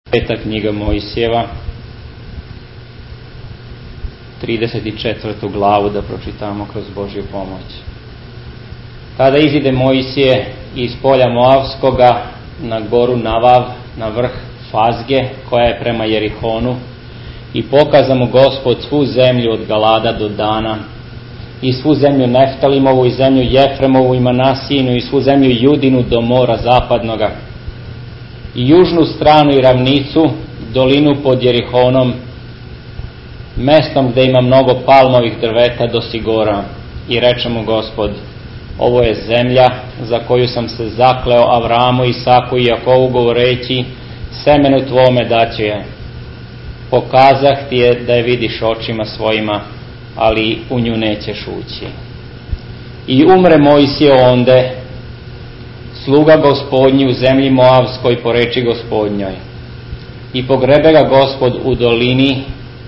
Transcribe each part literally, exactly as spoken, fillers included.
Peta knjiga Mojsijeva, trideset četvrtu glavu da pročitamo kroz Božju pomoć. Tada izide Mojsije iz polja Moavskoga na goru Navav, na vrh Fazge, koja je prema Jerihonu, i pokaza mu Gospod svu zemlju od Galada do Dana, i svu zemlju Neftalimovu, i zemlju Jefremovu, i Manasijinu, i svu zemlju Judinu do mora zapadnoga, i južnu stranu i ravnicu, dolinu pod Jerihonom, mestom gde ima mnogo palmovih drveta do Sigora. I reče mu Gospod: ovo je zemlja za koju sam se zakleo Avramu, Isaku i Jakovu, govoreći: semenu tvome daću je. Pokazah ti je da je vidiš očima svojima, ali u nju nećeš ući. I umre Mojsije onde, sluga Gospodnji u zemlji Moavskoj po reči Gospodnjoj. I pogrebe ga Gospod u dolini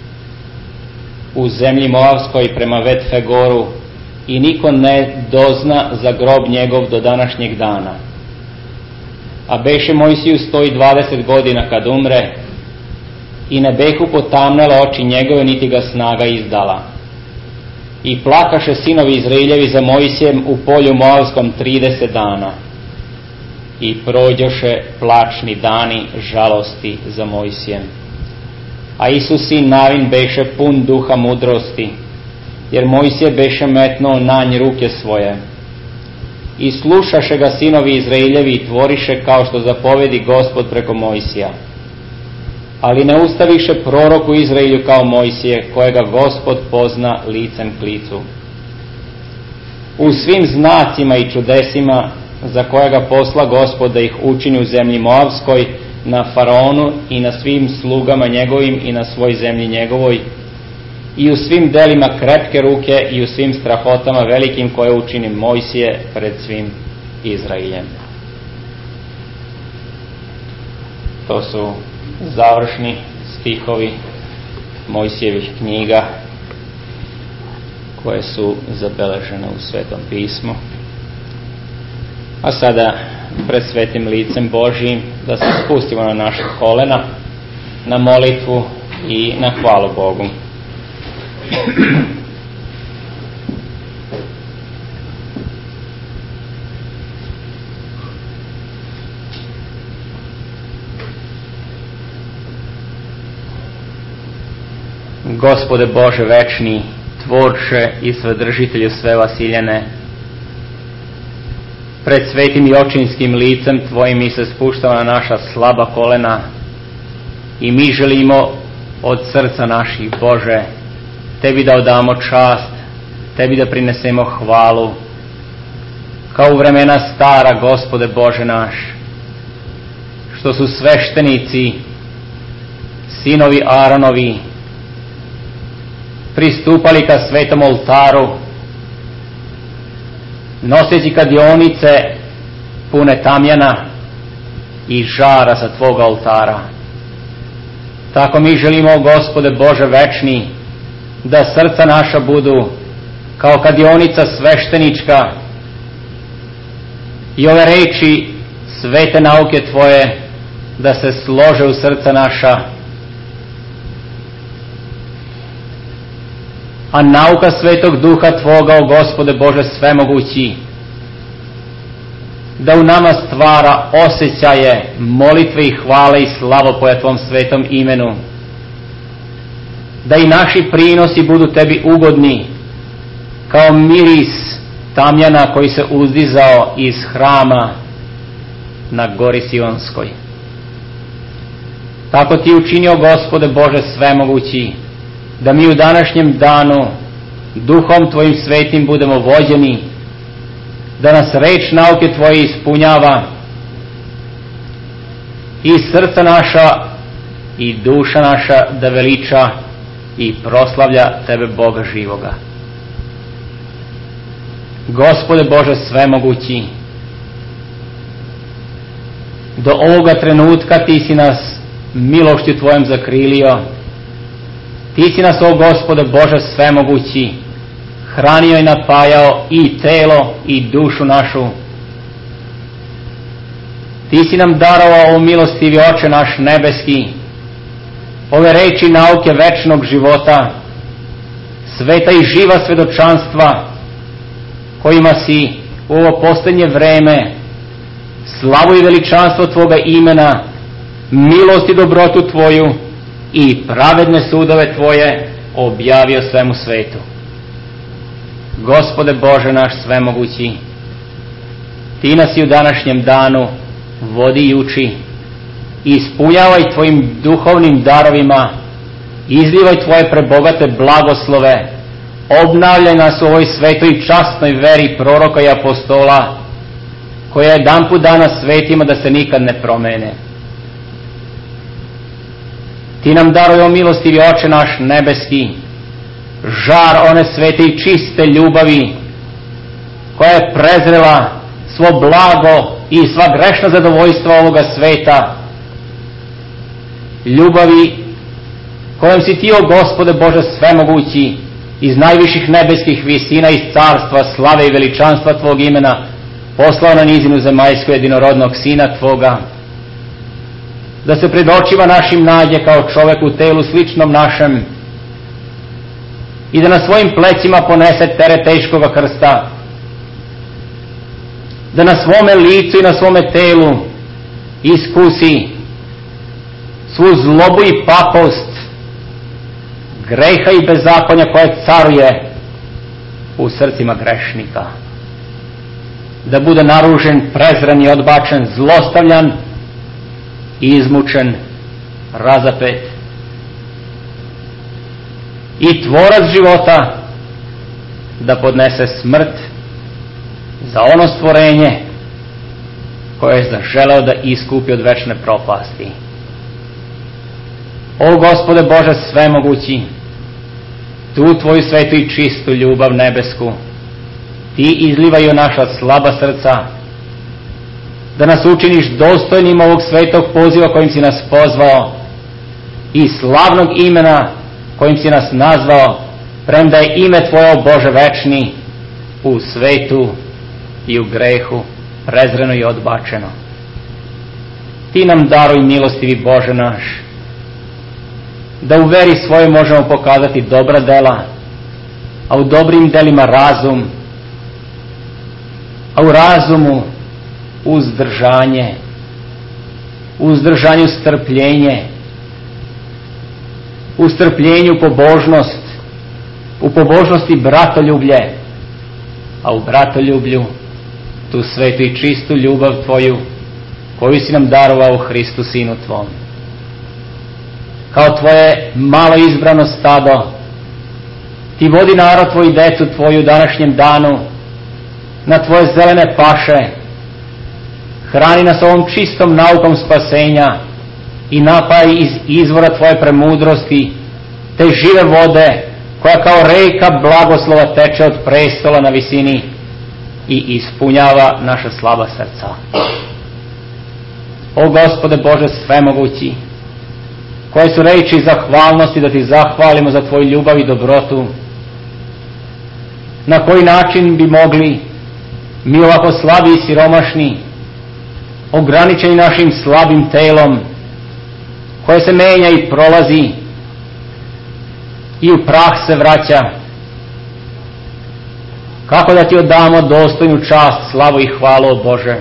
u zemlji Moavskoj prema Vetfegoru, i niko ne dozna za grob njegov do današnjeg dana. A beše Mojsiju sto i dvadeset godina kad umre, i ne behu potamnele oči njegove, niti ga snaga izdala. I plakaše sinovi Izraeljevi za Mojsijem u polju Moavskom trideset dana. I prođoše plačni dani žalosti za Mojsijem. A Isus sin Navin beše pun duha mudrosti, jer Mojsije beše metnuo nanj ruke svoje. I slušaše ga sinovi Izraeljevi i tvoriše kao što zapovedi Gospod preko Mojsija. Ali ne ustaviše prorok u Izraelju kao Mojsije, kojega Gospod pozna licem k licu. U svim znacima i čudesima za kojega posla Gospod da ih učini u zemlji Moavskoj, na Faraonu i na svim slugama njegovim i na svoj zemlji njegovoj, i u svim delima krepke ruke i u svim strahotama velikim koje učini Mojsije pred svim Izraeljem. To su završni stihovi Mojsijevih knjiga koje su zabeležene u Svetom pismu. A sada pred svetim licem Božijim da se spustimo na naše kolena, na molitvu i na hvalu Bogu. Gospode Bože večni, Tvorče i Svedržitelju sve vasiljene, pred svetim i očinskim licem Tvojim mi se spuštamo na naša slaba kolena i mi želimo od srca naših, Bože, Tebi da odamo čast, Tebi da prinesemo hvalu, kao u vremena stara, Gospode Bože naš, što su sveštenici, sinovi Aaronovi, pristupali ka svetom oltaru, noseći kadionice pune tamjana i žara sa Tvoga oltara. Tako mi želimo, Gospode Bože večni, da srca naša budu kao kadionica sveštenička i ove reči svete nauke Tvoje da se slože u srca naša, a nauka Svetog Duha Tvoga, o Gospode Bože svemogući, da u nama stvara osjećaje molitve i hvale i slavopoja Tvom svetom imenu, da i naši prinosi budu Tebi ugodni, kao miris tamjana koji se uzdizao iz hrama na gori Sionskoj. Tako Ti učinio, Gospode Bože svemogući, da mi u današnjem danu Duhom Tvojim svetim budemo vođeni, da nas reč nauke Tvoje ispunjava i srca naša i duša naša da veliča i proslavlja Tebe, Boga živoga. Gospode Bože svemogući, do ovoga trenutka Ti si nas milošću Tvojom zakrilio. Ti si nas, o Gospode Bože svemogući, hranio i napajao i telo i dušu našu. Ti si nam darovao, o milostivi Oče naš nebeski, ove reči nauke večnog života, sveta i živa svedočanstva, kojima si u ovo posljednje vreme slavu i veličanstvo Tvoga imena, milost i dobrotu Tvoju i pravedne sudove Tvoje objavio svemu svetu. Gospode Bože naš svemogući, Ti nas i u današnjem danu vodi i uči, ispunjavaj Tvojim duhovnim darovima, izlivaj Tvoje prebogate blagoslove, obnavljaj nas u ovoj svetoj i časnoj veri proroka i apostola, koja je dan put dana svetima da se nikad ne promene. Ti nam daruj, o milostivi Oče naš nebeski, žar one svete i čiste ljubavi, koja je prezrela svo blago i sva grešna zadovoljstva ovoga sveta, ljubavi kojom si Ti, o Gospode Bože svemogući, iz najviših nebeskih visina, iz carstva, slave i veličanstva Tvog imena, poslao na nizinu zemaljsku jedinorodnog Sina Tvoga, da se pred očima našim nađe kao čovek u telu sličnom našem i da na svojim plećima ponese teret teškoga krsta, da na svome licu i na svome telu iskusi svu zlobu i pakost greha i bezakonja koje caruje u srcima grešnika, da bude naružen, prezren i odbačen, zlostavljan i izmučen, razapet. I tvorac života da podnese smrt za ono stvorenje koje je zaželeo da iskupi od večne propasti. O Gospode Bože svemogući, tu Tvoju svetu i čistu ljubav nebesku Ti izlivaju naša slaba srca, da nas učiniš dostojnim ovog svetog poziva kojim si nas pozvao i slavnog imena kojim si nas nazvao, premda je ime Tvoje, o Bože večni, u svetu i u grehu prezreno i odbačeno. Ti nam daruj, milostivi Bože naš, da u veri svojoj možemo pokazati dobra dela, a u dobrim delima razum, a u razumu uzdržanje, u uzdržanju strpljenje, u strpljenju pobožnost, u pobožnosti bratoljublje, a u bratoljublju tu svetu i čistu ljubav Tvoju koju si nam darovao u Hristu Sinu Tvom. Kao Tvoje malo izbrano stado, Ti vodi narod Tvoj i decu Tvoju u današnjem danu na Tvoje zelene paše, hrani nas ovom čistom naukom spasenja i napaj iz izvora Tvoje premudrosti, te žive vode koja kao reka blagoslova teče od prestola na visini i ispunjava naša slaba srca. O Gospode Bože svemogući, koje su reči zahvalnosti da Ti zahvalimo za Tvoju ljubav i dobrotu, na koji način bi mogli mi ovako slabi i siromašni, ograničeni našim slabim telom, koje se menja i prolazi i u prah se vraća, kako da Ti odamo dostojnu čast, slavu i hvalu, o Bože.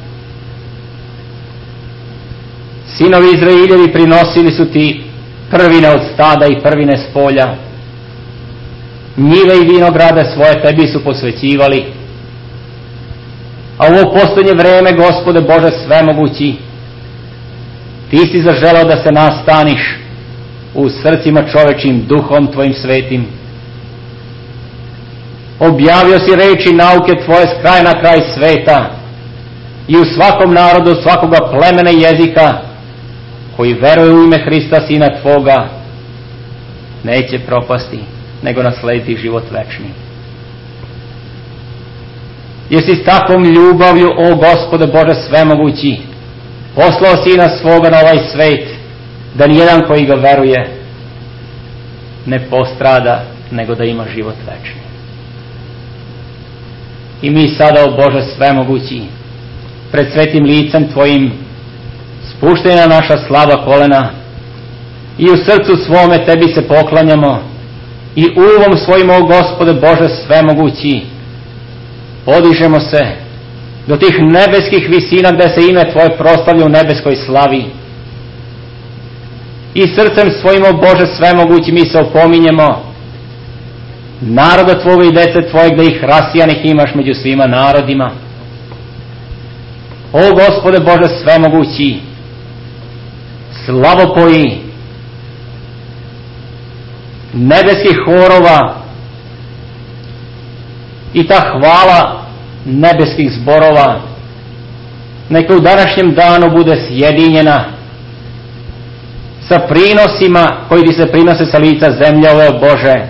Sinovi Izrailjevi prinosili su Ti prvine od stada i prvine s polja, njive i vinograde svoje Tebi su posvećivali, a u ovo posljednje vreme, Gospode Bože svemogući, Ti si zaželao da se nastaniš u srcima čovečim duhom Tvojim svetim. Objavio si reči nauke Tvoje s kraja na kraj sveta i u svakom narodu, svakoga plemena i jezika koji veruje u ime Hrista Sina Tvoga neće propasti, nego naslediti život večni. Jesi s takvom ljubavlju, o Gospode Bože svemogući, poslao Sina svoga na ovaj svet, da nijedan koji ga veruje ne postrada, nego da ima život večni. I mi sada, o Bože svemogući, pred svetim licem Tvojim, spušteni na naša slaba kolena i u srcu svome Tebi se poklanjamo i umom svojim, o Gospode Bože svemogući, podižemo se do tih nebeskih visina gde se ime Tvoje proslavlja u nebeskoj slavi. I srcem svojim, o Bože svemogući, mi se opominjemo naroda Tvoga i dece Tvoje, gde ih rasijanih imaš među svima narodima. O Gospode Bože svemogući, slavopoji nebeskih horova i ta hvala nebeskih zborova neka u današnjem danu bude sjedinjena sa prinosima koji ti se prinose sa lica zemlje ove, o Bože,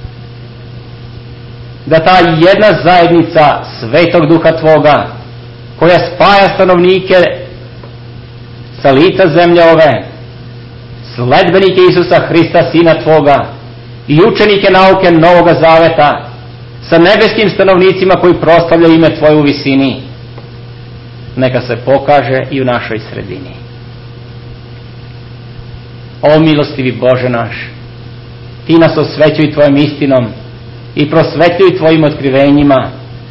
da ta jedna zajednica Svetog Duha Tvoga koja spaja stanovnike sa lica zemlje ove, sledbenike Isusa Hrista, Sina Tvoga, i učenike nauke Novoga Zaveta sa nebeskim stanovnicima koji proslavljaju ime Tvoje u visini, neka se pokaže i u našoj sredini. O milostivi Bože naš, Ti nas osvećuj Tvojom istinom i prosvetljuj Tvojim otkrivenjima.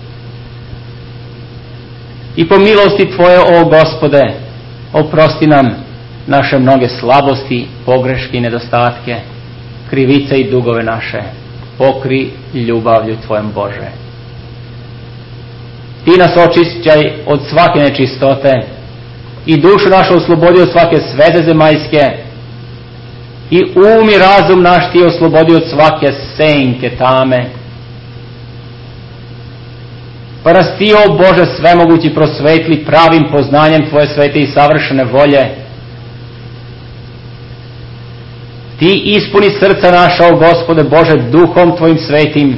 I po milosti Tvoje, o Gospode, oprosti nam naše mnoge slabosti, pogreške i nedostatke, krivice i dugove naše. Pokri ljubavlju Tvojom, Bože. Ti nas očišćaj od svake nečistote i dušu našu oslobodi od svake sveze zemaljske i um i razum naš Ti oslobodi od svake senke tame. Pa nas Ti, o Bože svemogući, prosvetli pravim poznanjem Tvoje svete i savršene volje. Ti ispuni srca naša, o Gospode Bože, Duhom Tvojim svetim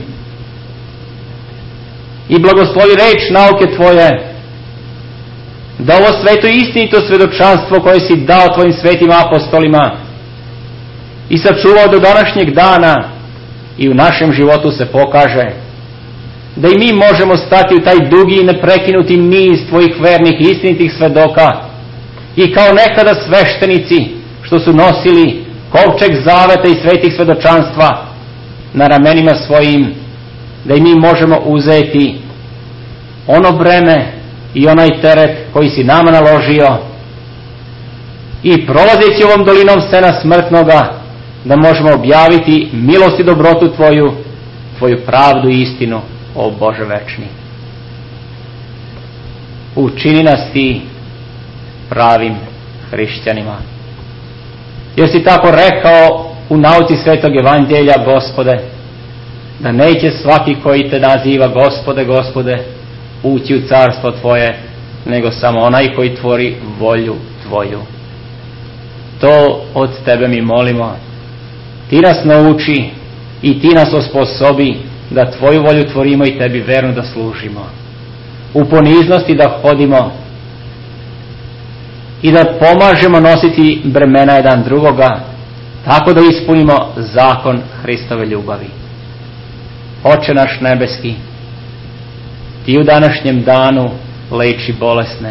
i blagoslovi reč nauke Tvoje, da ovo sveto i istinito svedočanstvo koje si dao Tvojim svetim apostolima i sačuvao do današnjeg dana i u našem životu se pokaže, da i mi možemo stati u taj dugi i neprekinuti niz Tvojih vernih i istinitih svedoka i kao nekada sveštenici što su nosili kovčeg zaveta i svetih svedočanstva na ramenima svojim, da i mi možemo uzeti ono breme i onaj teret koji si nama naložio i prolazeći ovom dolinom sena smrtnoga, da možemo objaviti milost i dobrotu Tvoju, Tvoju pravdu i istinu, o Bože večni. Učini nas Ti pravim hrišćanima. Jer si tako rekao u nauci Svetog Evanđelja, Gospode, da neće svaki koji Te naziva Gospode, Gospode, ući u carstvo Tvoje, nego samo onaj koji tvori volju Tvoju. To od Tebe mi molimo. Ti nas nauči i Ti nas osposobi da Tvoju volju tvorimo i Tebi verno da služimo. U poniznosti da hodimo i da pomažemo nositi bremena jedan drugoga, tako da ispunimo zakon Hristove ljubavi. Oče naš nebeski, Ti u današnjem danu leči bolesne,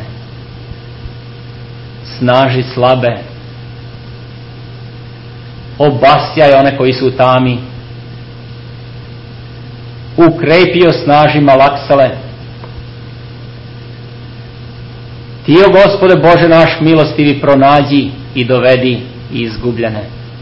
snaži slabe, obasjaj one koji su u tami, ukrepi osnaži malaksale. Ti, o Gospode Bože naš milostivi, pronađi i dovedi izgubljene.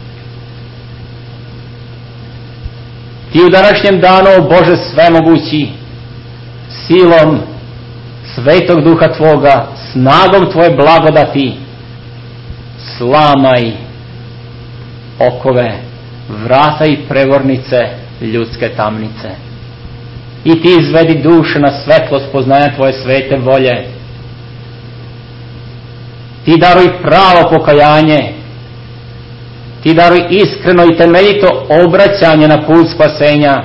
Ti u današnjem danu, o Bože svemogući, silom Svetog Duha Tvoga, snagom Tvoje blagodati, slamaj okove, vrata i prevornice ljudske tamnice. I Ti izvedi duše na svetlost poznanja Tvoje svete volje. Ti daruj pravo pokajanje. Ti daruj iskreno i temeljito obraćanje na put spasenja.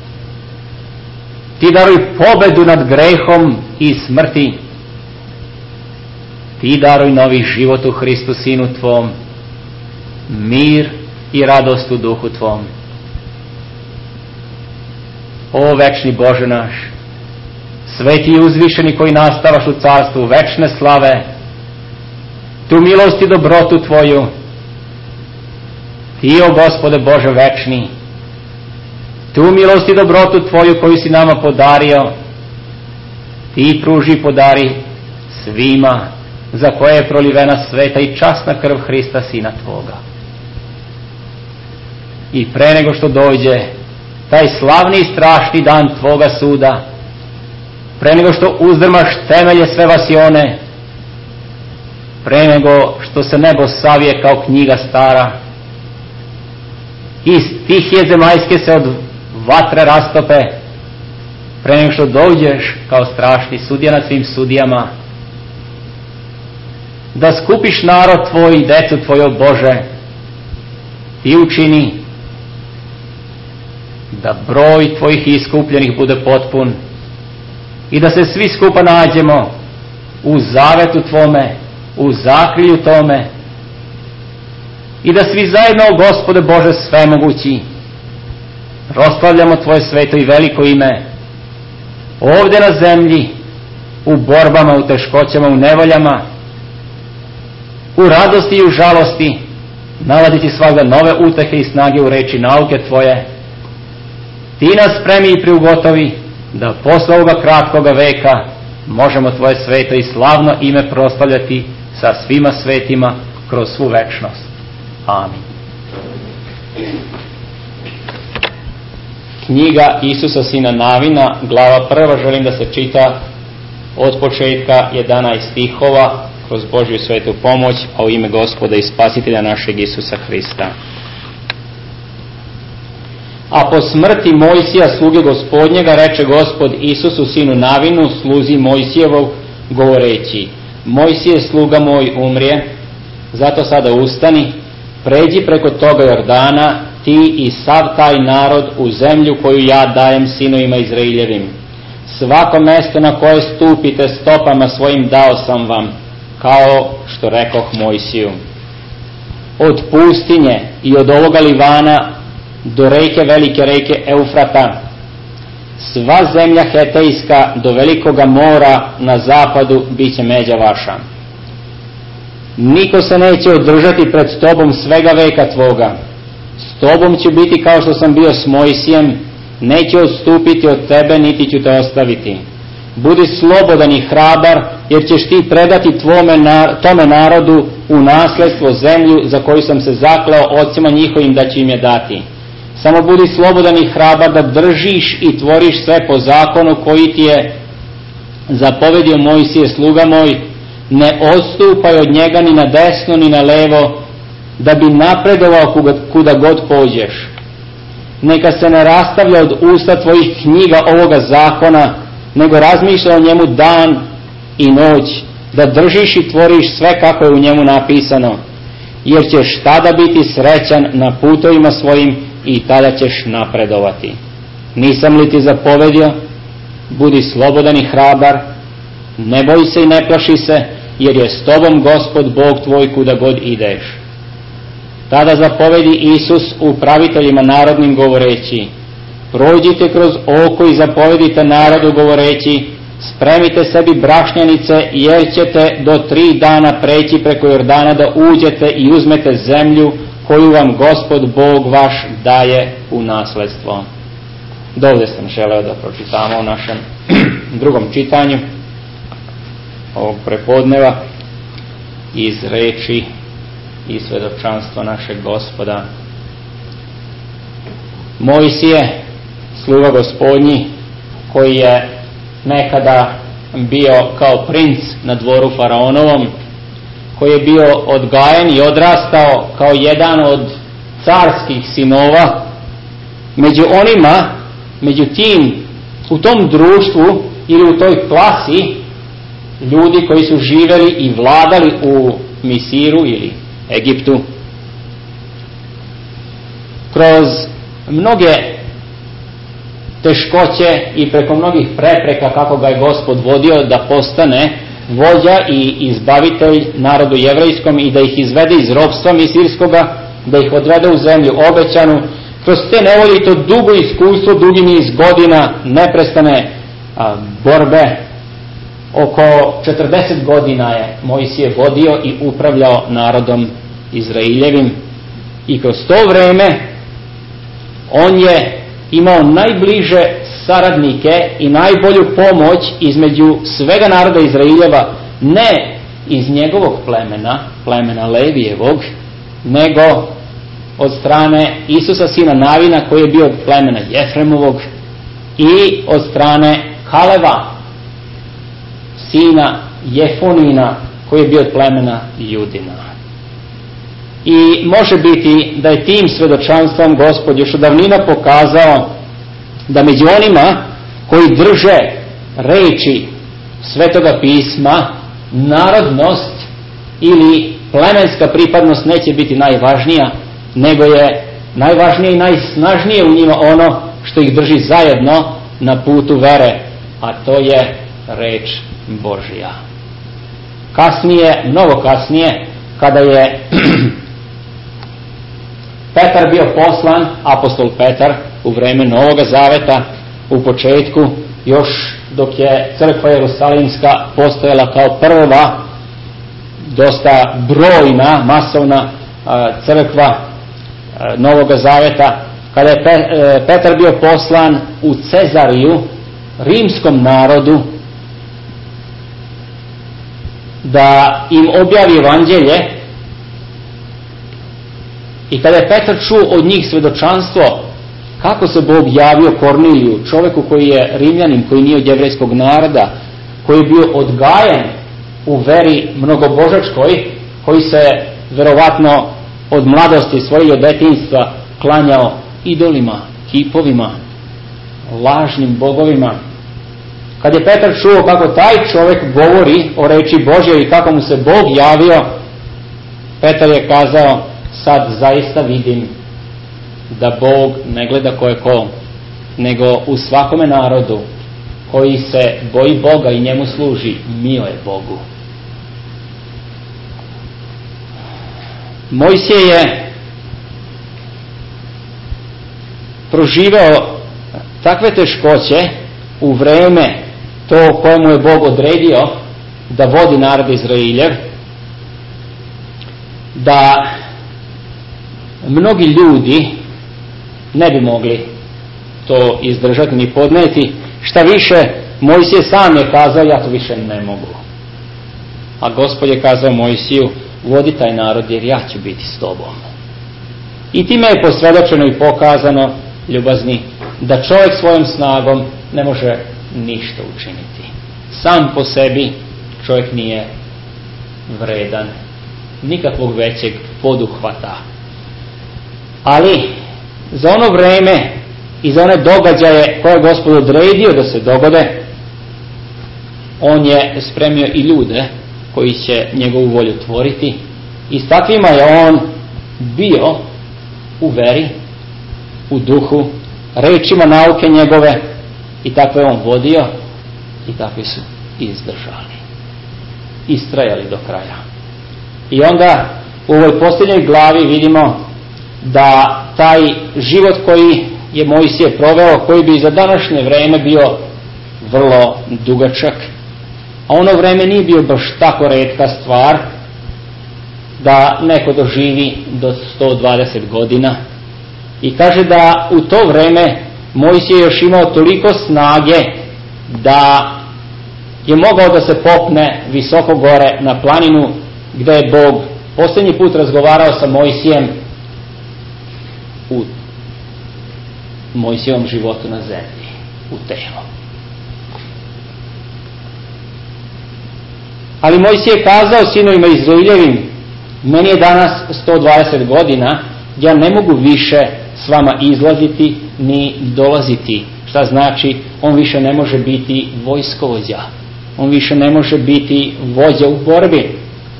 Ti daruj pobedu nad grehom i smrti. Ti daruj novi život u Hristu Sinu Tvom, mir i radost u Duhu Tvom. O večni Bože naš, sveti i uzvišeni koji nastavaš u carstvu večne slave, tu milost i dobrotu Tvoju, Ti, o Gospode Bože večni, tu milost i dobrotu Tvoju koju si nama podario, Ti pruži i podari svima za koje je prolivena sveta i časna krv Hrista Sina Tvoga. I pre nego što dođe taj slavni i strašni dan Tvoga suda, pre nego što uzdrmaš temelje sve vasione, pre nego što se nebo savije kao knjiga stara i stihije zemaljske se od vatre rastope, pre nego što dođeš kao strašni sudija nad svim sudijama, da skupiš narod Tvoj i decu Tvoju, Bože, Ti učini da broj Tvojih iskupljenih bude potpun i da se svi skupa nađemo u zavetu Tvome, u zakrilju Tome i da svi zajedno, o Gospode Bože svemogući, proslavljamo Tvoje sveto i veliko ime ovdje na zemlji, u borbama, u teškoćama, u nevoljama, u radosti i u žalosti, nalaziti svakda nove utehe i snage u reči nauke Tvoje. Ti nas spremi i priugotovi da posle ovoga kratkoga veka možemo Tvoje sveto i slavno ime proslavljati sa svima svetima kroz svu večnost. Amin. Knjiga Isusa Sina Navina, glava prva, želim da se čita od početka jedanaest stihova kroz Božju svetu pomoć, a u ime Gospoda i Spasitelja našeg Isusa Hrista. A po smrti Mojsija, sluge Gospodnjega, reče Gospod Isusu Sinu Navinu, sluzi Mojsijevog, govoreći: Mojsije, sluga moj, umrije, zato sada ustani, pređi preko toga Jordana, ti i sav taj narod, u zemlju koju ja dajem sinovima Izraeljevim. Svako mesto na koje stupite stopama svojim dao sam vam, kao što rekoh Mojsiju. Od pustinje i od ovoga Livana do reke, velike reke Eufrata, sva zemlja Hetejska do velikoga mora na zapadu bit će međa vaša. Niko se neće održati pred tobom svega veka tvoga. S tobom ću biti kao što sam bio s Mojsijem, neću odstupiti od tebe, niti ću te ostaviti. Budi slobodan i hrabar, jer ćeš ti predati tvome, tome narodu u nasledstvo zemlju za koju sam se zakleo ocima njihovim da će im je dati. Samo budi slobodan i hrabar da držiš i tvoriš sve po zakonu koji ti je zapovedio Mojsije sluga moj, ne odstupaj od njega ni na desno ni na levo, da bi napredovao kuda, kuda god pođeš. Neka se ne rastavlja od usta tvojih knjiga ovoga zakona, nego razmišlja o njemu dan i noć, da držiš i tvoriš sve kako je u njemu napisano, jer ćeš tada biti srećan na putovima svojim i tada ćeš napredovati. Nisam li ti zapovedio? Budi slobodan i hrabar, ne boj se i ne plaši se, jer je s tobom Gospod Bog tvoj kuda god ideš. Tada zapovedi Isus upraviteljima narodnim govoreći: prođite kroz oko i zapovedite narodu govoreći: spremite sebi brašnjanice, jer ćete do tri dana preći preko Jordana da uđete i uzmete zemlju koju vam Gospod Bog vaš daje u nasledstvo. Dovde sam želeo da pročitamo u našem drugom čitanju ovog prepodneva iz reči i svedočanstva našeg Gospoda. Mojsije, sluga Gospodnji, koji je nekada bio kao princ na dvoru faraonovom, koji je bio odgajen i odrastao kao jedan od carskih sinova, među onima, među tim, u tom društvu ili u toj klasi ljudi koji su živjeli i vladali u Misiru ili Egiptu. Kroz mnoge teškoće i preko mnogih prepreka kako ga je Gospod vodio da postane vođa i izbavitelj narodu jevrejskom i da ih izvede iz ropstva misirskoga, da ih odvede u zemlju obećanu. Kroz te nevolje i to dugo iskustvo, dugi niz godina neprestane a, borbe. Oko četrdeset godina je Mojsije vodio i upravljao narodom Izraeljevim i kroz to vreme on je imao najbliže saradnike i najbolju pomoć između svega naroda Izraeljeva, ne iz njegovog plemena, plemena Levijevog, nego od strane Isusa sina Navina koji je bio od plemena Jefremovog i od strane Kaleva sina Jefonina koji je bio od plemena Judina. I može biti da je tim svedočanstvom Gospod još od davnina pokazao da među onima koji drže reči Svetoga pisma narodnost ili plemenska pripadnost neće biti najvažnija, nego je najvažnije i najsnažnije u njima ono što ih drži zajedno na putu vere, a to je reč Božja. Kasnije, mnogo kasnije, kada je Petar bio poslan, apostol Petar, u vreme Novoga Zaveta, u početku, još dok je crkva Jerusalimska postojala kao prva, dosta brojna, masovna crkva Novoga Zaveta, kada je Petar bio poslan u Cezariju, rimskom narodu, da im objavi evanđelje, i kada je Petar čuo od njih svedočanstvo kako se Bog javio Korniliju, čovjeku koji je Rimljanin, koji nije od jevrejskog naroda, koji je bio odgajen u veri mnogobožačkoj, koji se verovatno od mladosti svoje od detinjstva klanjao idolima, kipovima, lažnim bogovima. Kad je Petar čuo kako taj čovjek govori o reči Božjoj i kako mu se Bog javio, Petar je kazao: sad zaista vidim da Bog ne gleda ko je ko, nego u svakome narodu koji se boji Boga i njemu služi, mio je Bogu. Mojsije je proživao takve teškoće u vreme to kojemu je Bog odredio da vodi narod Izraeljev, da mnogi ljudi ne bi mogli to izdržati ni podneti. Šta više, Mojsije sam je kazao: ja to više ne mogu. A Gospod je kazao Mojsiju: vodi taj narod jer ja ću biti s tobom. I time je posvjedočeno i pokazano, ljubazni, da čovjek svojom snagom ne može ništa učiniti. Sam po sebi čovjek nije vredan nikakvog većeg poduhvata. Ali za ono vreme i za one događaje koje je Gospod odredio da se dogode, on je spremio i ljude koji će njegovu volju tvoriti, i s takvima je on bio u veri, u duhu, rečima nauke njegove, i tako je on vodio i takvi su izdržali, istrajali do kraja. I onda u ovoj posljednjoj glavi vidimo da taj život koji je Mojsije proveo, koji bi za današnje vreme bio vrlo dugačak, a ono vreme nije bio baš tako retka stvar da neko doživi do sto dvadeset godina, i kaže da u to vreme Mojsije još imao toliko snage da je mogao da se popne visoko gore na planinu gdje je Bog posljednji put razgovarao sa Mojsijem u Mojsijevom životu na zemlji, u telu. Ali Mojsije je kazao sinovima Izraeljevim: meni je danas sto dvadeset godina, ja ne mogu više s vama izlaziti ni dolaziti. Šta znači? On više ne može biti vojskovođa, on više ne može biti vođa u borbi.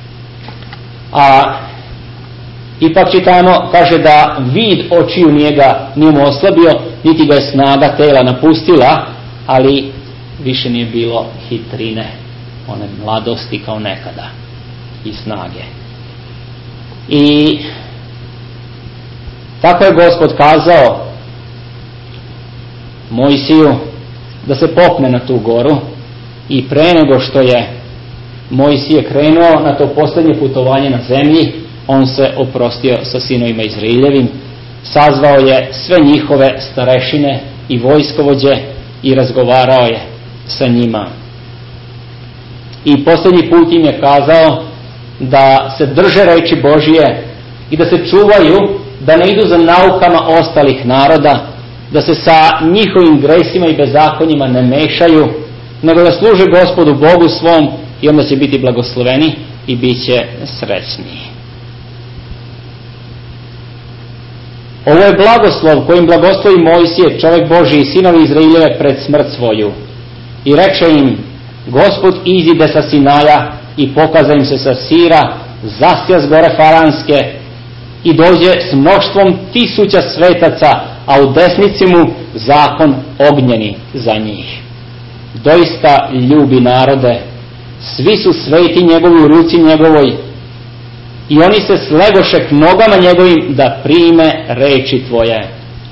A ipak čitamo, kaže da vid očiju nije ga nije mu oslabio, niti ga je snaga tela napustila, ali više nije bilo hitrine, one mladosti kao nekada, i snage. I tako je Gospod kazao Mojsiju da se popne na tu goru i pre nego što je Mojsije krenuo na to posljednje putovanje na zemlji, on se oprostio sa sinovima Izraeljevim, sazvao je sve njihove starešine i vojskovođe i razgovarao je sa njima. I posljednji put im je kazao da se drže reči Božije i da se čuvaju, da ne idu za naukama ostalih naroda, da se sa njihovim gresima i bezakonjima ne mešaju, nego da služe Gospodu Bogu svom i onda će biti blagosloveni i bit će srećni. Ovo je blagoslov kojim blagoslovi Mojsije, čovjek Božji i sinovi Izraeljeve pred smrt svoju. I reče im: Gospod izide sa Sinaja i pokaza im se sa Sira, zasja s gore Faranske i dođe s mnoštvom tisuća svetaca, a u desnici mu zakon ognjeni za njih. Doista ljubi narode, svi su sveti njegovi u ruci njegovoj i oni se slegoše k nogama njegovim da prime reči tvoje.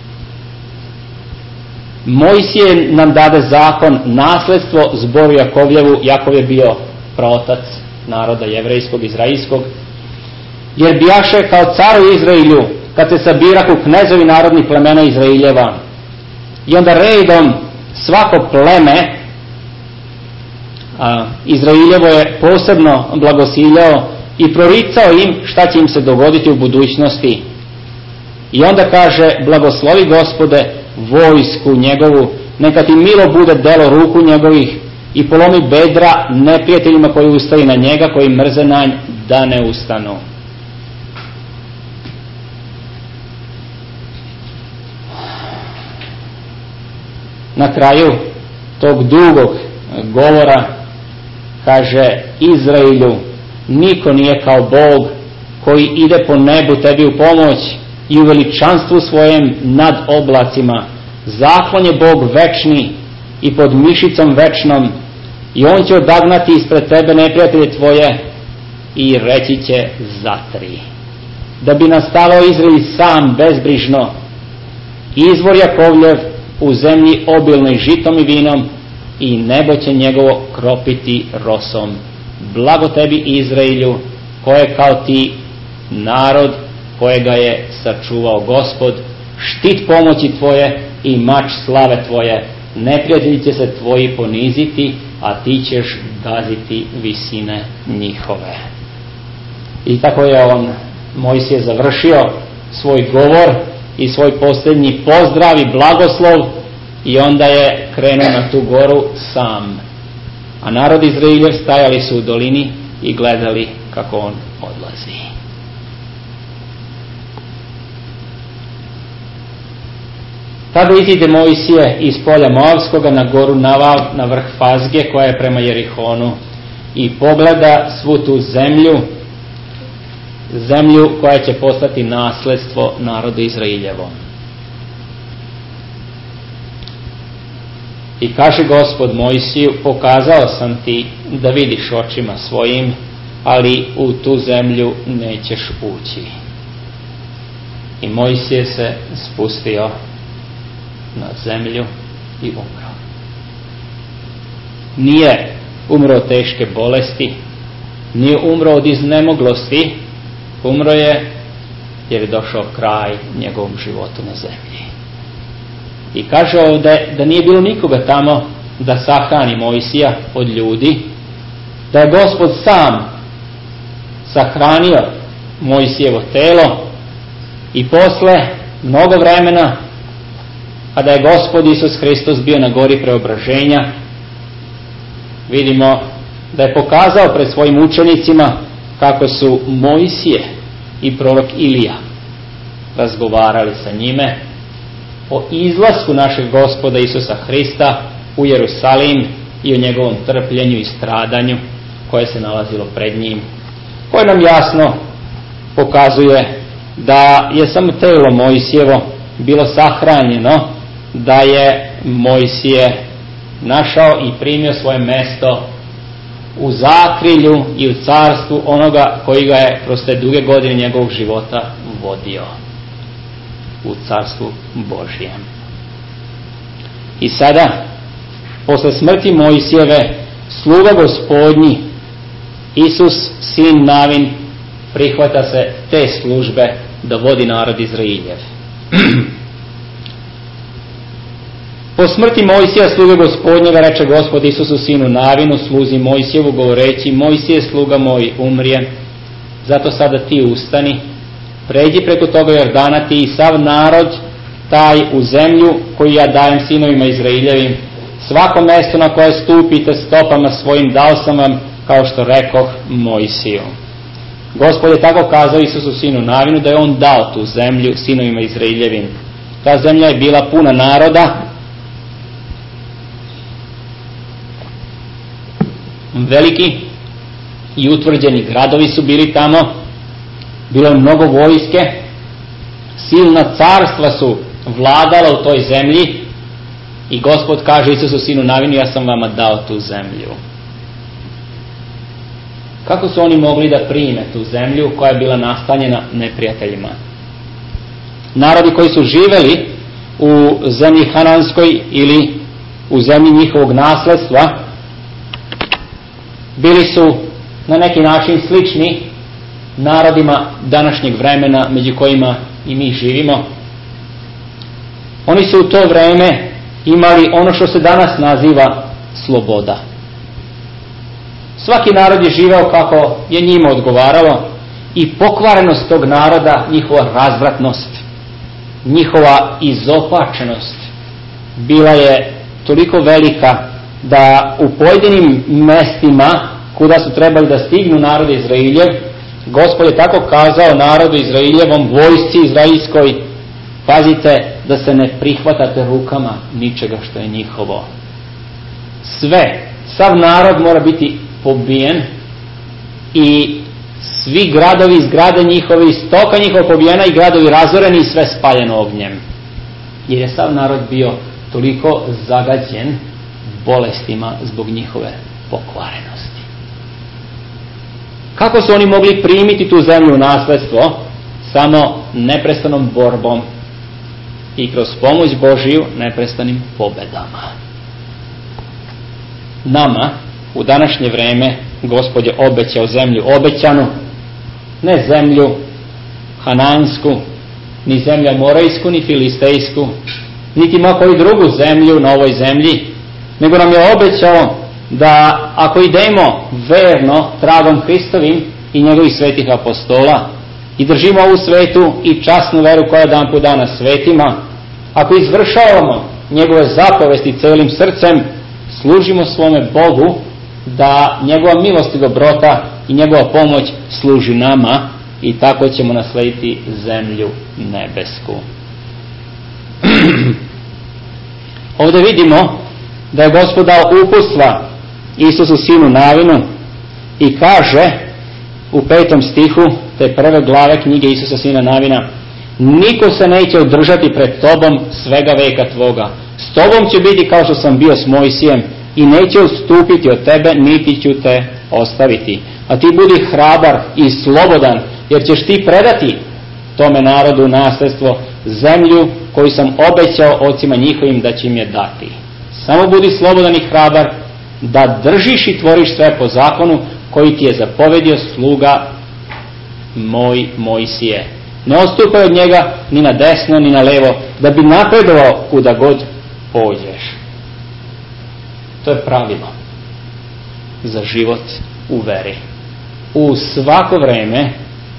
Mojsije nam dade zakon, nasledstvo zboru Jakovljevu. Jakov je bio praotac naroda jevrejskog, izraelskog, jer bijaše kao car u Izraelju kad se sabirahu knezovi narodnih plemena Izraeljeva. I onda redom svako pleme a, Izraeljevo je posebno blagosiljao i proricao im šta će im se dogoditi u budućnosti. I onda kaže: blagoslovi Gospode vojsku njegovu, neka ti milo bude delo ruku njegovih i polomi bedra neprijateljima koji ustaju na njega, koji mrze na nj, da ne ustanu. Na kraju tog dugog govora kaže: Izraelju, niko nije kao Bog koji ide po nebu tebi u pomoć i u veličanstvu svojem nad oblacima. Zaklon je Bog večni i pod mišicom večnom i on će odagnati ispred tebe neprijatelje tvoje i reći će: zatri. Da bi nastalo Izrael sam bezbrižno, izvor Jakovljev u zemlji obilnoj žitom i vinom i nebo će njegovo kropiti rosom. Blago tebi Izraelju, koje kao ti narod kojega je sačuvao Gospod, štit pomoći tvoje i mač slave tvoje. Neprijatelji će se tvoji poniziti, a ti ćeš gaziti visine njihove. I tako je on, Mojsije, završio svoj govor i svoj posljednji pozdrav i blagoslov i onda je krenuo na tu goru sam. A narod Izraeljev stajali su u dolini i gledali kako on odlazi. Tada izide Mojsije iz polja Moavskoga na goru Navav, na vrh Fazge koja je prema Jerihonu, i pogleda svu tu zemlju, zemlju koja će postati nasledstvo narodu Izraeljevom. I kaže Gospod Mojsiju: pokazao sam ti da vidiš očima svojim, ali u tu zemlju nećeš ući. I Mojsije se spustio na zemlju i umro. Nije umro od teške bolesti, nije umro od iznemoglosti, umro je jer je došao kraj njegovom životu na zemlji. I kaže ovdje da nije bilo nikoga tamo da sahrani Mojsija od ljudi, da je Gospod sam sahranio Mojsijevo telo i posle mnogo vremena, kada je Gospod Isus Hristos bio na gori preobraženja, vidimo da je pokazao pred svojim učenicima kako su Mojsije i prorok Ilija razgovarali sa njime o izlasku našeg Gospoda Isusa Hrista u Jerusalim i o njegovom trpljenju i stradanju koje se nalazilo pred njim, koje nam jasno pokazuje da je samo telo Mojsijevo bilo sahranjeno, da je Mojsije našao i primio svoje mesto u zakrilju i u carstvu onoga koji ga je kroz te duge godine njegovog života vodio, u carstvu Božjem. I sada posle smrti Mojsijeve, sluga Gospodnji, Isus, sin Navin, prihvata se te službe da vodi narod Izrailjev. Po smrti Mojsija, sluge Gospodnjega, reče Gospod Isusu, sinu Navinu, sluzi Mojsijevu, govoreći: Mojsije, sluga moj, umrije, zato sada ti ustani, pređi preko toga Jordana, ti i sav narod taj u zemlju koju ja dajem sinovima Izraeljevim. Svako mesto na koje stupite stopama svojim dao sam vam, kao što rekoh Mojsiju. Gospod je tako kazao Isusu, sinu Navinu, da je on dao tu zemlju sinovima Izraeljevim. Ta zemlja je bila puna naroda, veliki i utvrđeni gradovi su bili tamo, bilo je mnogo vojske, silna carstva su vladala u toj zemlji i Gospod kaže Isusu, sinu Navinu: ja sam vama dao tu zemlju. Kako su oni mogli da prime tu zemlju koja je bila nastanjena neprijateljima? Narodi koji su živeli u zemlji Hananskoj ili u zemlji njihovog nasledstva bili su na neki način slični narodima današnjeg vremena među kojima i mi živimo. Oni su u to vreme imali ono što se danas naziva sloboda. Svaki narod je živeo kako je njima odgovaralo i pokvarenost tog naroda, njihova razvratnost, njihova izopačenost bila je toliko velika da u pojedinim mestima kuda su trebali da stignu narod Izraeljev, Gospod je tako kazao narodu Izraeljevom, vojsci izraelskoj: pazite da se ne prihvatate rukama ničega što je njihovo. Sve, sav narod mora biti pobijen i svi gradovi, zgrade njihove, stoka njihova pobijena i gradovi razoreni i sve spaljeno ognjem. Jer je sav narod bio toliko zagađen bolestima zbog njihove pokvarenosti. Kako su oni mogli primiti tu zemlju u nasledstvo? Samo neprestanom borbom i kroz pomoć Božiju neprestanim pobedama. Nama u današnje vreme Gospod je obećao zemlju obećanu, ne zemlju hanansku, ni zemlju amorejsku, ni filistejsku, niti ma koju drugu zemlju na ovoj zemlji, nego nam je obećao da ako idemo verno tragom Hristovim i njegovih svetih apostola i držimo ovu svetu i časnu veru koja je dan po dana svetima, ako izvršavamo njegove zapovesti celim srcem, služimo svome Bogu, da njegova milost i dobrota i njegova pomoć služi nama i tako ćemo naslediti zemlju nebesku. Ovdje vidimo da je Gospod dao uputstva Isusu, sinu Navinu, i kaže u petom stihu te prve glave knjige Isusa, sina Navina: niko se neće održati pred tobom svega veka tvoga. S tobom će biti kao što sam bio s Mojsijem i neće ustupiti od tebe, niti ću te ostaviti. A ti budi hrabar i slobodan, jer ćeš ti predati tome narodu u nasljedstvo zemlju koju sam obećao ocima njihovim da će im je dati. Samo budi slobodan i hrabar, da držiš i tvoriš sve po zakonu koji ti je zapovedio sluga moj Mojsije. Ne odstupaj od njega ni na desno ni na levo, da bi napredovao kuda god pođeš. To je pravilo za život u veri. U svako vreme,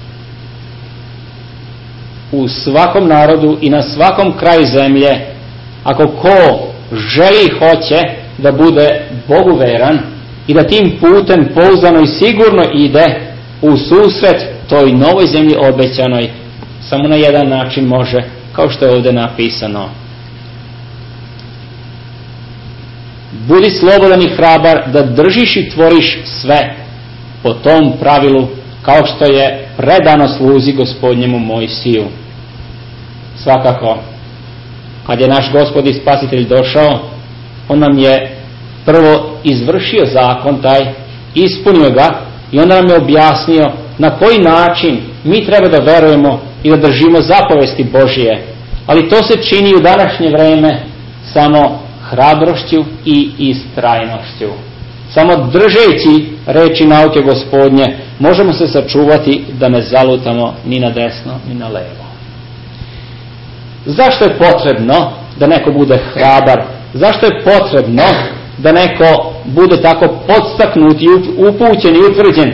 u svakom narodu i na svakom kraju zemlje, ako ko želi i hoće da bude Bogu veran i da tim putem pouzdano i sigurno ide u susret toj novoj zemlji obećanoj, samo na jedan način može, kao što je ovdje napisano: budi slobodan i hrabar, da držiš i tvoriš sve po tom pravilu, kao što je predano sluzi Gospodnjemu Mojsiju. Svakako, kad je naš Gospod i Spasitelj došao, on nam je prvo izvršio zakon taj, ispunio ga i onda nam je objasnio na koji način mi treba da verujemo i da držimo zapovesti Božije. Ali to se čini u današnje vreme samo hrabrošću i istrajnošću. Samo držeći reči nauke Gospodnje možemo se sačuvati da ne zalutamo ni na desno ni na levo. Zašto je potrebno da neko bude hrabar? Zašto je potrebno da neko bude tako podstaknut i upućen i utvrđen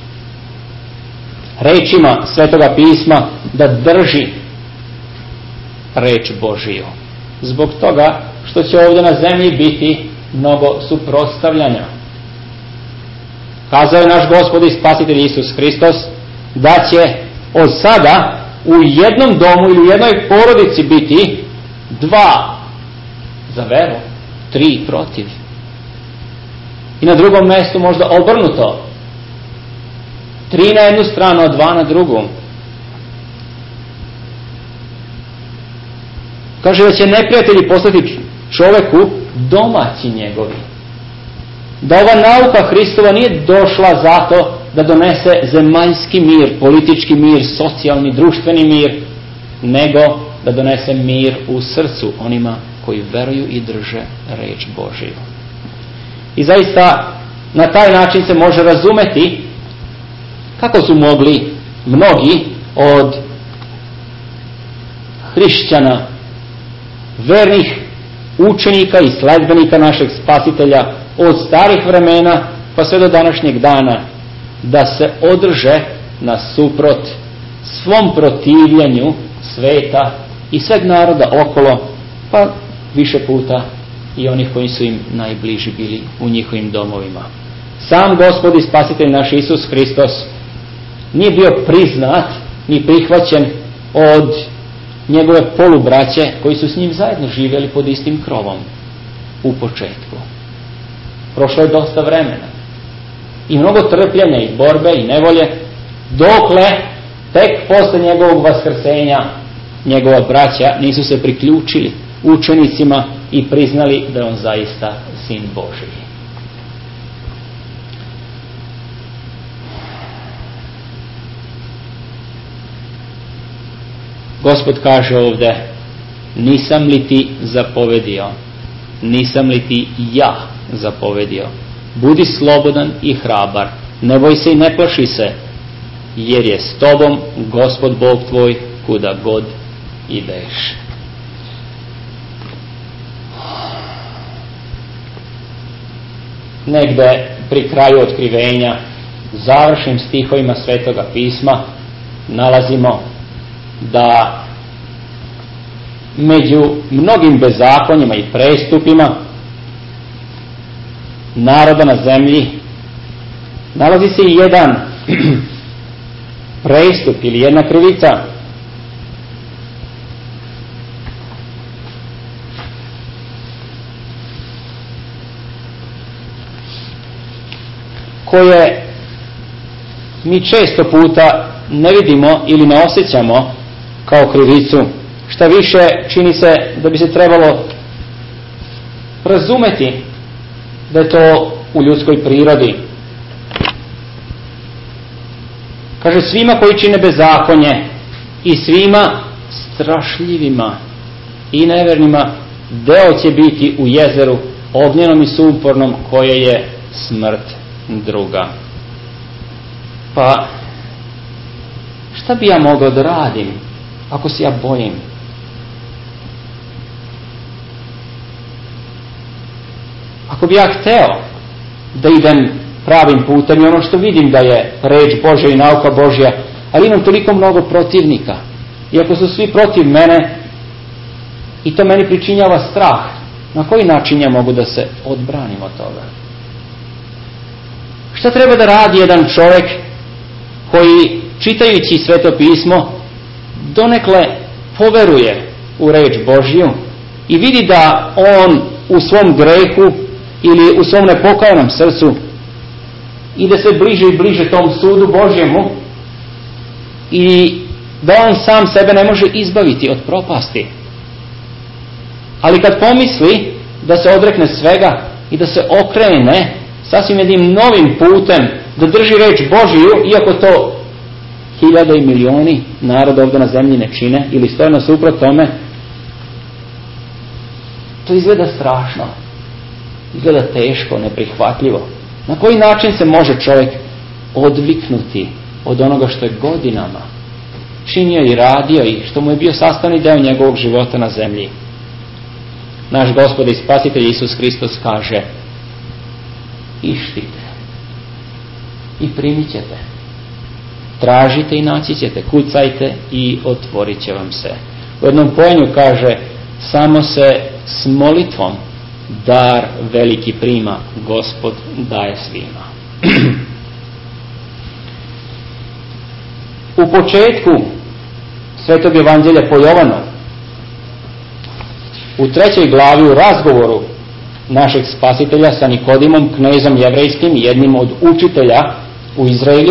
rečima Svetoga pisma da drži reč Božiju? Zbog toga što će ovdje na zemlji biti mnogo suprotstavljanja. Kazao je naš Gospod i Spasitelj Isus Hristos da će od sada u jednom domu ili u jednoj porodici biti dva za veru, tri protiv. I na drugom mjestu možda obrnuto. Tri na jednu stranu, a dva na drugu. Kaže da će neprijatelji postati čovjeku domaći njegovi. Da ova nauka Hristova nije došla zato da donese zemaljski mir, politički mir, socijalni, društveni mir, nego da donese mir u srcu onima koji veruju i drže reč Božiju. I zaista na taj način se može razumeti kako su mogli mnogi od hrišćana, vernih učenika i sledbenika našeg Spasitelja od starih vremena pa sve do današnjeg dana da se održe nasuprot svom protivljenju sveta i sveg naroda okolo, pa više puta i onih koji su im najbliži bili u njihovim domovima. Sam Gospod i Spasitelj naš Isus Hristos nije bio priznat ni prihvaćen od njegove polubraće koji su s njim zajedno živjeli pod istim krovom u početku. Prošlo je dosta vremena i mnogo trpljenja i borbe i nevolje, dokle tek posle njegovog vaskrsenja njegova braća nisu se priključili učenicima i priznali da je on zaista sin Božiji. Gospod kaže ovdje: nisam li ti zapovedio, nisam li ti ja zapovedio, budi slobodan i hrabar, ne boj se i ne plaši se, jer je s tobom Gospod Bog tvoj kuda god ideš. Negde pri kraju otkrivenja, završnim stihovima Svetoga pisma, nalazimo da među mnogim bezakonjima i prestupima naroda na zemlji nalazi se i jedan prestup ili jedna krivica koje mi često puta ne vidimo ili ne osjećamo kao krivicu. Šta više, čini se da bi se trebalo razumeti da je to u ljudskoj prirodi. Kaže: svima koji čine bezakonje i svima strašljivima i nevernima deo će biti u jezeru ognjenom i sumpornom, koje je smrt druga. Pa šta bi ja mogao da radim ako se ja bojim? Ako bi ja hteo da idem pravim putem i ono što vidim da je reč Božja i nauka Božja, ali imam toliko mnogo protivnika, i ako su svi protiv mene i to meni pričinjava strah, na koji način ja mogu da se odbranim od toga? Šta treba da radi jedan čovjek koji, čitajući Sveto pismo, donekle poveruje u reč Božju i vidi da on u svom grehu ili u svom nepokajanom srcu ide sve bliže i bliže tom sudu Božjemu i da on sam sebe ne može izbaviti od propasti? Ali kad pomisli da se odrekne svega i da se okrene sasvim jednim novim putem, da drži reč Božiju, iako to hiljade i milioni naroda ovdje na zemlji ne čine ili stoje nasuprot tome, To izgleda strašno. Izgleda teško, neprihvatljivo. Na koji način se može čovjek odviknuti od onoga što je godinama činio i radio i što mu je bio sastavni deo njegovog života na zemlji? Naš Gospod i Spasitelj Isus Hristos kaže: ištite i primit ćete. Tražite i naći ćete, kucajte i otvorit će vam se. U jednom pojenju kaže: samo se s molitvom dar veliki prima, Gospod daje svima. U početku Svetog Evanđelja po Jovanu, u trećoj glavi, u razgovoru našeg Spasitelja sa Nikodimom, knezom jevrejskim, jednim od učitelja u Izraelju,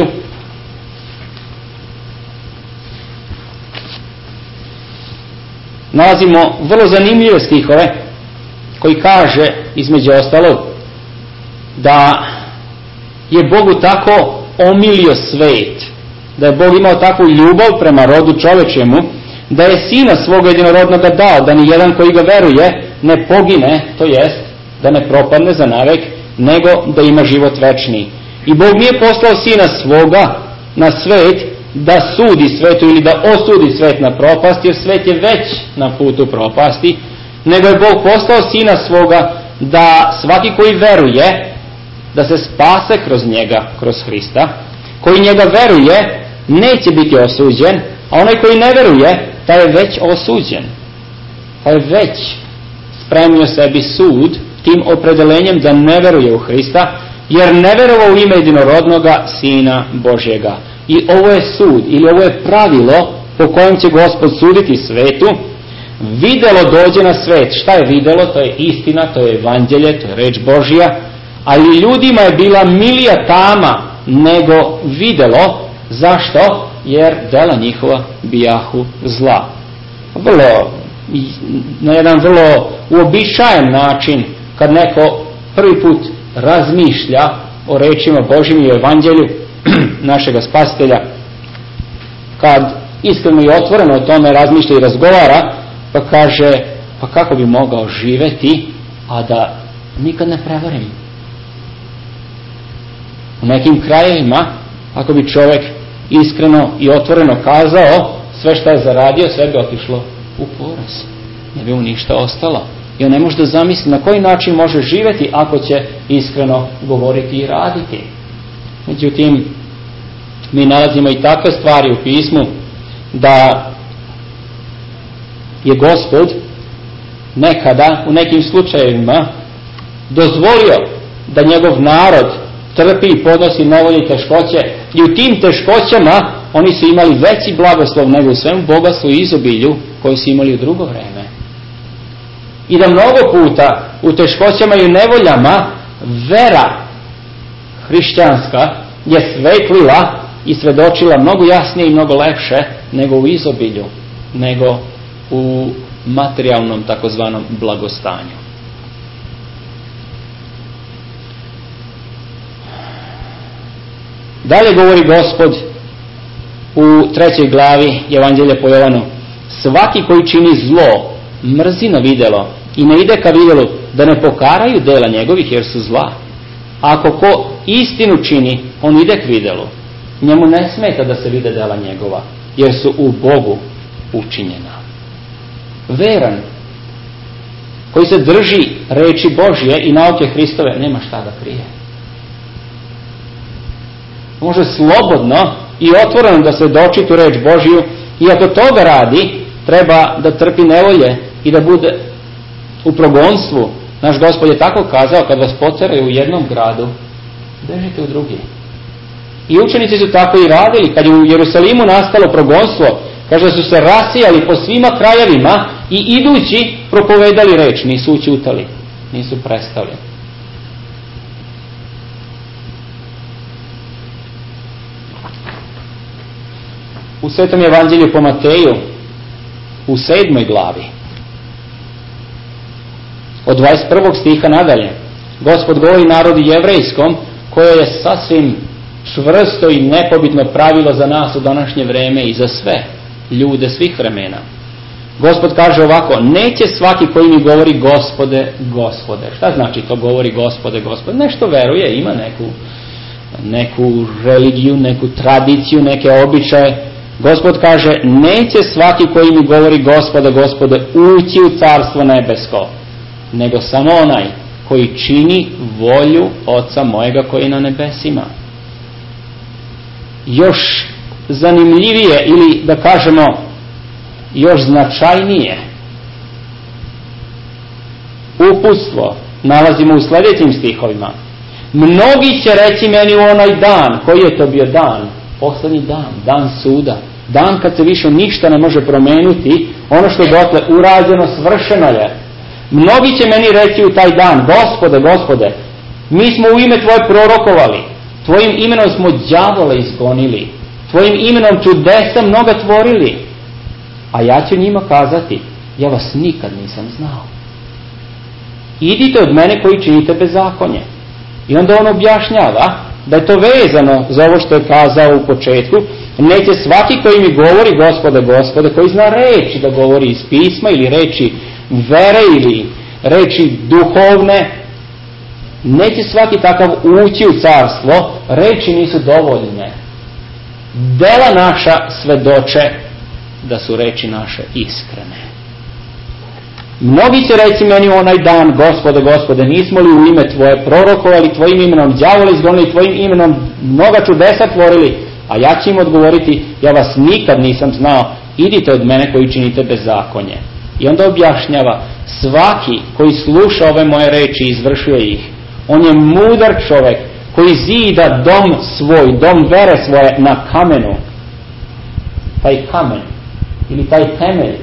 nalazimo vrlo zanimljive stihove koji kaže, između ostalog, da je Bogu tako omilio svet, da je Bog imao takvu ljubav prema rodu čovečjemu, da je Sina svoga jedinorodnoga dao, da ni jedan koji ga veruje ne pogine, to jest da ne propadne za navek, nego da ima život večni. I Bog nije poslao Sina svoga na svet da sudi svetu ili da osudi svet na propast, jer svet je već na putu propasti, nego je Bog poslao Sina svoga da svaki koji veruje, da se spase kroz njega, kroz Hrista, koji njega veruje, neće biti osuđen, a onaj koji ne veruje, taj je već osuđen. Taj je već spremio sebi sud tim opredelenjem da ne veruje u Hrista, jer ne verovao u ime jedinorodnoga Sina Božjega. I ovo je sud, ili ovo je pravilo po kojem će Gospod suditi svetu. Videlo dođe na svet. Šta je videlo? To je istina, to je evanđelje, to je reč Božja. Ali ljudima je bila milija tama nego videlo. Zašto? Jer dela njihova bijahu zla. Vrlo, na jedan vrlo uobičajen način, kad neko prvi put razmišlja o rečima Božjim i o evanđelju našega Spasitelja, kad iskreno i otvoreno o tome razmišlja i razgovara, pa kaže: pa kako bi mogao živjeti, a da nikad ne prevarim? U nekim krajevima, ako bi čovjek iskreno i otvoreno kazao, sve što je zaradio, sve bi otišlo u poraz. Ne bi mu ništa ostalo. I on ne može da zamisli na koji način može živjeti ako će iskreno govoriti i raditi. Međutim, mi nalazimo i takve stvari u pismu, da je Gospod nekada, u nekim slučajevima, dozvolio da njegov narod trpi i podnosi nevolje i teškoće, i u tim teškoćama oni su imali veći blagoslov nego u svem bogatstvu i izobilju koji su imali u drugo vreme. I da mnogo puta u teškoćama i u nevoljama vera hrišćanska je svetlila i svedočila mnogo jasnije i mnogo lepše nego u izobilju, nego u materijalnom takozvanom blagostanju. Dalje govori Gospod u trećoj glavi Evanđelja po Jovanu: svaki koji čini zlo mrzi na videlo i ne ide ka videlu, da ne pokaraju dela njegovih, jer su zla. Ako ko istinu čini, on ide k videlu. Njemu ne smeta da se vide dela njegova, jer su u Bogu učinjena. Veran, koji se drži reči Božje i nauke Hristove, nema šta da krije. Može slobodno i otvoreno da se doči tu reč Božju, i ako toga radi, treba da trpi nevolje i da bude u progonstvu. Naš Gospod je tako kazao: kad vas poteraju u jednom gradu, bežite u drugi. I učenici su tako i radili. Kad je u Jerusalimu nastalo progonstvo, kaže da su se rasijali po svima krajevima i idući propovedali reč, nisu ućutali, nisu prestali. U Svetom Evanđelju po Mateju, u sedmoj glavi, od dvadeset prvog stiha nadalje, Gospod govori narodu jevrejskom, koje je sasvim čvrsto i nepobitno pravilo za nas u današnje vreme i za sve ljude svih vremena. Gospod kaže ovako, neće svaki koji mi govori Gospode, Gospode. Šta znači to govori Gospode, Gospode? Nešto veruje, ima neku, neku religiju, neku tradiciju, neke običaje. Gospod kaže, neće svaki koji mi govori Gospode, Gospode ući u carstvo nebesko, nego samo onaj koji čini volju Oca mojega koji je na nebesima. Još zanimljivije ili da kažemo još značajnije uputstvo nalazimo u sljedećim stihovima. Mnogi će reći meni u onaj dan, koji je to bio dan? Poslednji dan, dan suda, dan kad se više ništa ne može promeniti, ono što je dotle urađeno, svršeno je. Mnogi će meni reći u taj dan, Gospode, Gospode, mi smo u ime Tvoje prorokovali, Tvojim imenom smo đavole isgonili, Tvojim imenom čudesa mnoga tvorili, a ja ću njima kazati, ja vas nikad nisam znao. Idite od mene koji činite bezakonje. I onda on objašnjava da je to vezano za ovo što je kazao u početku. Neće svaki koji mi govori Gospode, Gospode, koji zna reči da govori iz pisma ili reči vere ili reči duhovne, neće svaki takav ući u carstvo. Reči nisu dovoljne. Dela naša svedoče da su reči naše iskrene. Mnogi će reći meni u onaj dan, Gospode, Gospode, nismo li u ime Tvoje prorokovali, Tvojim imenom đavole izgonili, Tvojim imenom mnoga čudesa tvorili, a ja ću im odgovoriti, ja vas nikad nisam znao, idite od mene koji činite bezakonje. I onda objašnjava, svaki koji sluša ove moje reči i izvršuje ih, on je mudar čovjek koji zida dom svoj, dom vere svoje na kamenu. Taj kamen ili taj temelj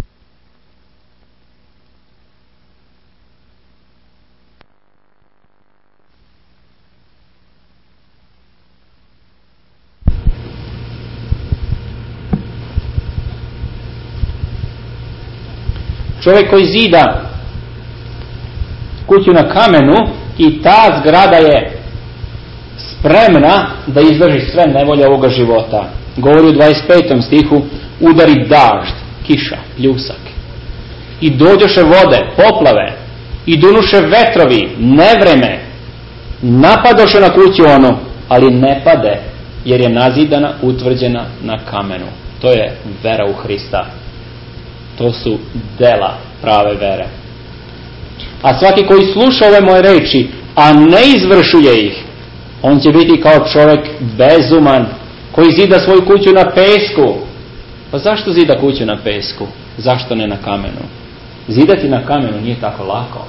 čovjek koji zida kuću na kamenu i ta zgrada je spremna da izdrži sve nevolje ovoga života. Govori u dvadeset petom stihu, udari dažd, kiša, pljusak. I dođoše vode, poplave, i dunuše vetrovi, nevreme, napadoše na kuću onu, ali ne pade, jer je nazidana, utvrđena na kamenu. To je vera u Hrista. To su dela prave vere. A svaki koji sluša ove moje reči, a ne izvršuje ih, on će biti kao čovjek bezuman, koji zida svoju kuću na pesku. Pa zašto zida kuću na pesku? Zašto ne na kamenu? Zidati na kamenu nije tako lako.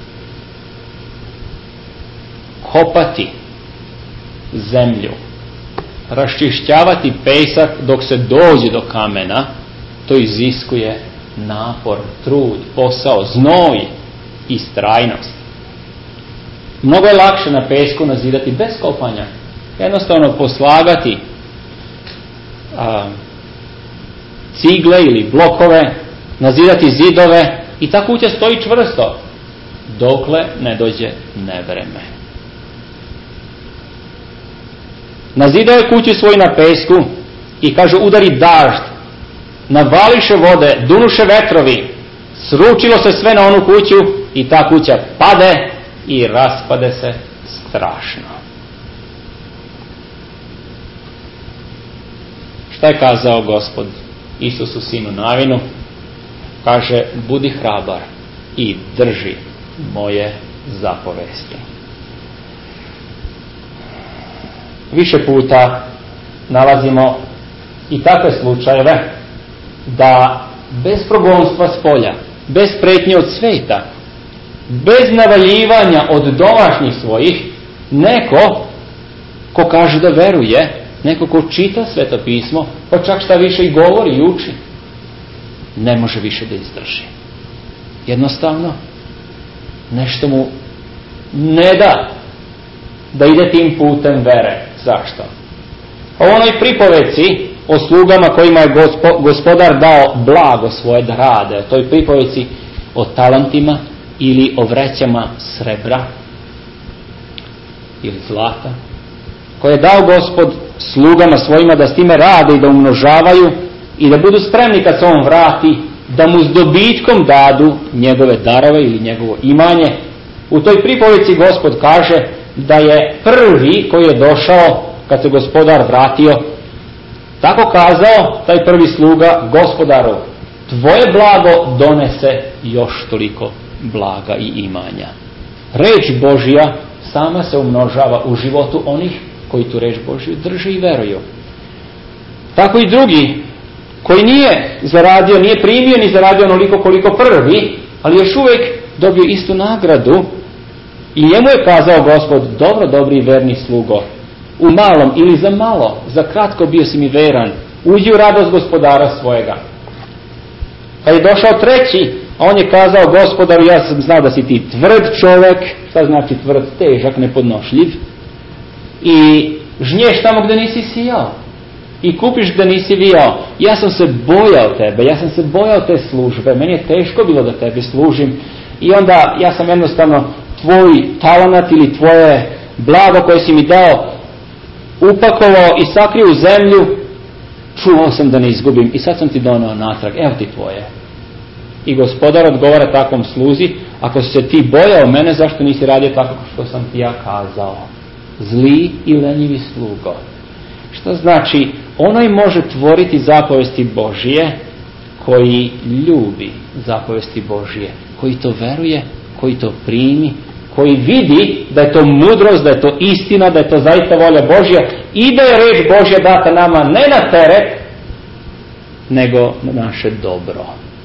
Kopati zemlju, raščišćavati pesak dok se dođe do kamena, to iziskuje napor, trud, posao, znoj i strajnost. Mnogo je lakše na pesku nazidati bez kopanja. Jednostavno poslagati a, cigle ili blokove, nazidati zidove i ta kuća stoji čvrsto dokle ne dođe nevreme. Nazidao je kuću svoju na pesku i kaže udari dažd, navališe vode, dunuše vetrovi, sručilo se sve na onu kuću i ta kuća pade i raspade se strašno. Šta je kazao Gospod Isusu sinu Navinu? Kaže, budi hrabar i drži moje zapovesti. Više puta nalazimo i takve slučajeve da bez progonstva s polja, bez pretnje od sveta, bez navaljivanja od domaćnih svojih, neko ko kaže da veruje, neko ko čita Sveto pismo, pa čak šta više i govori i uči, ne može više da izdrži. Jednostavno, nešto mu ne da da ide tim putem vere. Zašto? U onoj pripoveci o slugama kojima je gospodar dao blago svoje da rade, o toj pripoveci o talentima ili o vrećama srebra ili zlata, koje je dao Gospod slugama svojima da s time rade i da umnožavaju i da budu spremni kad se on vrati da mu s dobitkom dadu njegove darove ili njegovo imanje. U toj pripovici Gospod kaže da je prvi koji je došao kad se gospodar vratio tako kazao, taj prvi sluga: gospodaru, tvoje blago donese još toliko blaga i imanja. Reč Božja sama se umnožava u životu onih koji tu reč Božju drže i veruju. Tako i drugi koji nije zaradio, nije primio ni zaradio onoliko koliko prvi, ali još uvijek dobio istu nagradu. I njemu je kazao Gospod: dobro, dobri i verni slugo, u malom ili za malo, za kratko bio si mi veran, uđi u radost gospodara svojega. Kad je došao treći, a on je kazao: gospodaru, ja sam znao da si ti tvrd čovjek. Šta znači tvrd? Težak, nepodnošljiv. I žnješ tamo gdje nisi sijao. I kupiš gdje nisi vijao. Ja sam se bojao tebe, ja sam se bojao te službe, meni je teško bilo da tebi služim. I onda ja sam jednostavno tvoj talenat ili tvoje blago koje si mi dao upakovao i sakrio u zemlju, čuvao sam da ne izgubim i sad sam ti donao natrag, evo ti tvoje. I gospodar odgovara takvom sluzi: ako si se ti bojao mene, zašto nisi radio tako što sam ti ja kazao? Zli i lenjivi slugo. Što znači, onaj može tvoriti zapovesti Božije koji ljubi zapovesti Božije, koji to veruje, koji to primi, koji vidi da je to mudrost, da je to istina, da je to zaista volja Božja i da je reč Božja data nama ne na teret, nego na naše dobro.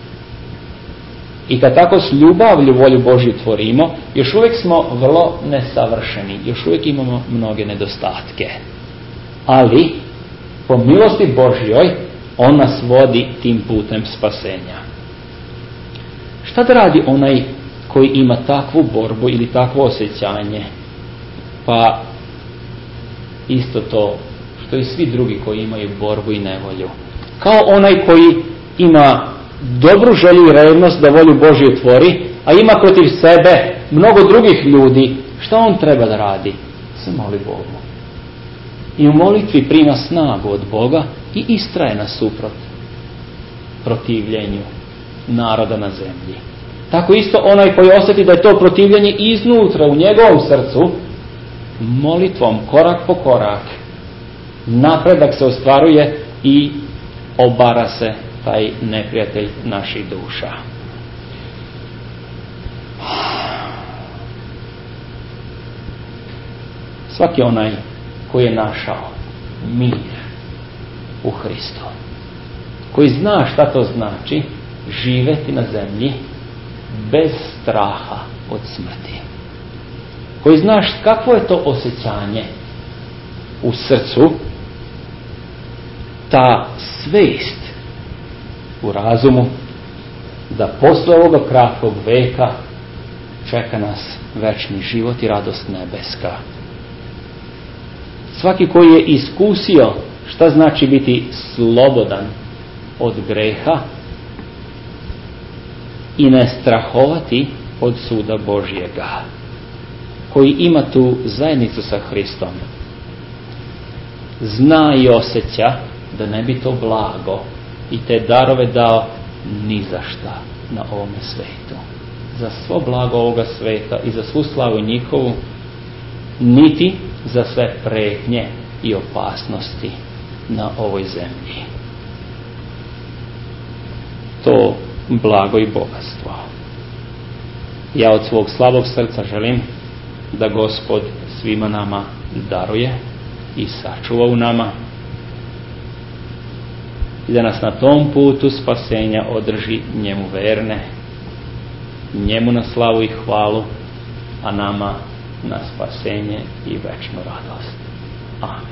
I kad tako s ljubavlju volju Božju tvorimo, još uvijek smo vrlo nesavršeni, još uvijek imamo mnoge nedostatke. Ali, po milosti Božjoj, on nas vodi tim putem spasenja. Šta da radi onaj koji ima takvu borbu ili takvo osjećanje? Pa isto to što i svi drugi koji imaju borbu i nevolju. Kao onaj koji ima dobru želju i revnost da volju Božju tvori, a ima protiv sebe mnogo drugih ljudi, šta on treba da radi? Se moli Bogu. I u molitvi prima snagu od Boga i istraje nasuprot protivljenju naroda na zemlji. Tako isto onaj koji osjeti da je to protivljenje iznutra u njegovom srcu, molitvom korak po korak napredak se ostvaruje i obara se taj neprijatelj naših duša. Svaki onaj koji je našao mir u Hristu, koji zna šta to znači živjeti na zemlji bez straha od smrti, koji znaš kakvo je to osjećanje u srcu, ta svijest u razumu da posle ovoga kratkog veka čeka nas večni život i radost nebeska. Svaki koji je iskusio šta znači biti slobodan od greha i ne strahovati od suda Božjega, koji ima tu zajednicu sa Hristom, zna i osjeća da ne bi to blago i te darove dao ni za šta na ovome svetu, za svo blago ovoga sveta i za svu slavu njihovu, niti za sve pretnje i opasnosti na ovoj zemlji. To blago i bogatstvo. Ja od svog slabog srca želim da Gospod svima nama daruje i sačuva u nama i da nas na tom putu spasenja održi njemu verne, njemu na slavu i hvalu, a nama na spasenje i večnu radost. Amen.